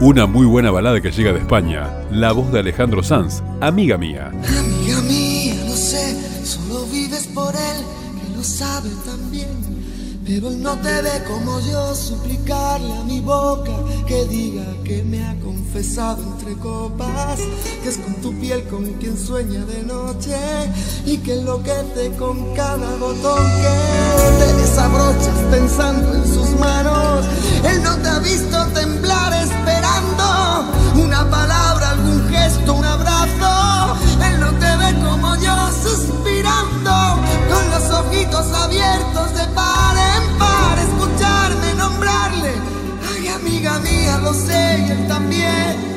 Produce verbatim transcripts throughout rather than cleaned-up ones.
Una muy buena balada que llega de España. La voz de Alejandro Sanz, Amiga Mía. Amiga mía, no sé, solo vives por él, que lo sabe también. Pero él no te ve como yo, suplicarle a mi boca que diga que me ha confesado entre copas, que es con tu piel con quien sueña de noche y que enloquece con cada botón que te desabrochas pensando en sus manos. Él no te ha visto temblar esperando una palabra, algún gesto, un abrazo. Él no te ve como yo suspirando con los ojitos abiertos de par en par, escucharme nombrarle. Ay, amiga mía, lo sé y él también.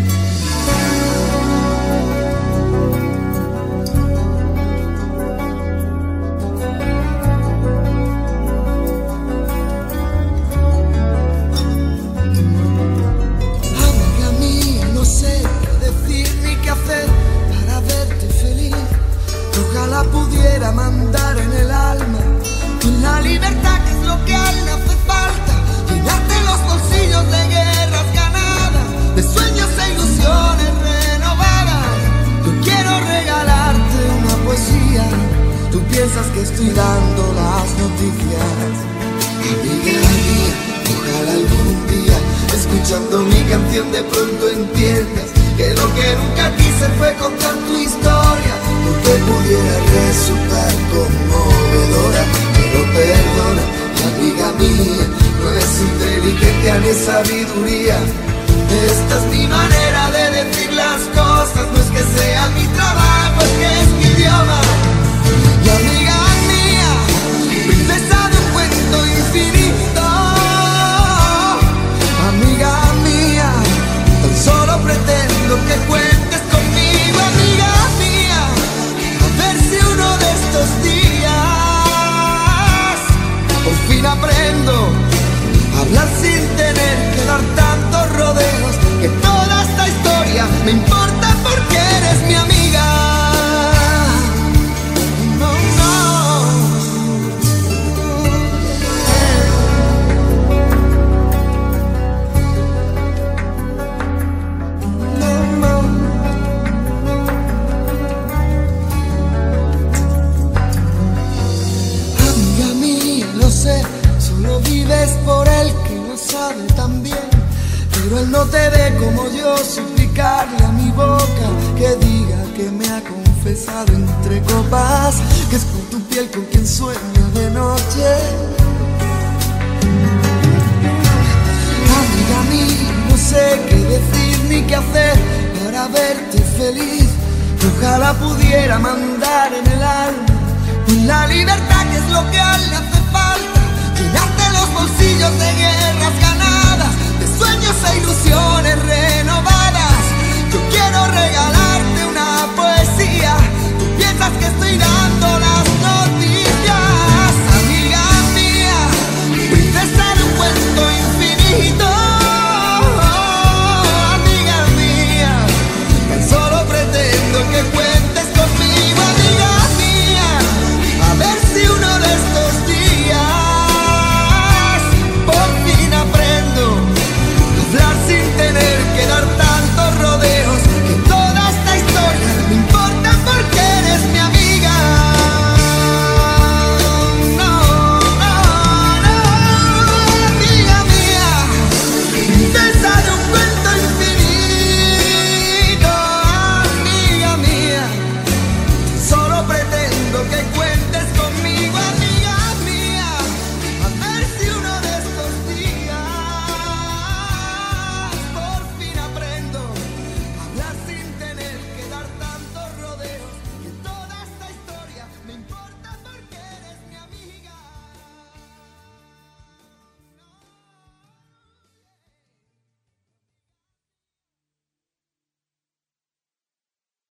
Ojalá pudiera mandar en el alma con la libertad que es lo que a él le hace falta, llenarte los bolsillos de guerras ganadas, de sueños e ilusiones renovadas. Yo quiero regalarte una poesía, tú piensas que estoy dando las noticias. Amiga mía, ojalá algún día, escuchando mi canción de pronto entiendas que lo que nunca quise fue contar tu historia, porque pudiera resultar conmovedora. Pero perdona, amiga mía, no es inteligencia ni sabiduría. Esta es mi manera de decir las cosas, no es que sea mi trabajo, es que es mi idioma. Y amiga mía, princesa de un cuento infinito, amiga mía, tan solo pretendo que cuentes conmigo, amiga mía, a ver si uno de estos días por fin aprendo a hablar sin tener que dar tantos rodeos, que toda esta historia me importa porque eres mi amiga. No, solo vives por él que lo sabe también, pero él no te ve como yo, suplicarle a mi boca que diga que me ha confesado entre copas, que es por tu piel con quien sueña de noche. Amiga mía, no sé qué decir ni qué hacer para verte feliz. Ojalá pudiera mandar en el alma la libertad que es lo que a él le hace falta, llenarte los bolsillos de guerras ganadas, de sueños e ilusiones renovadas. Yo quiero regalar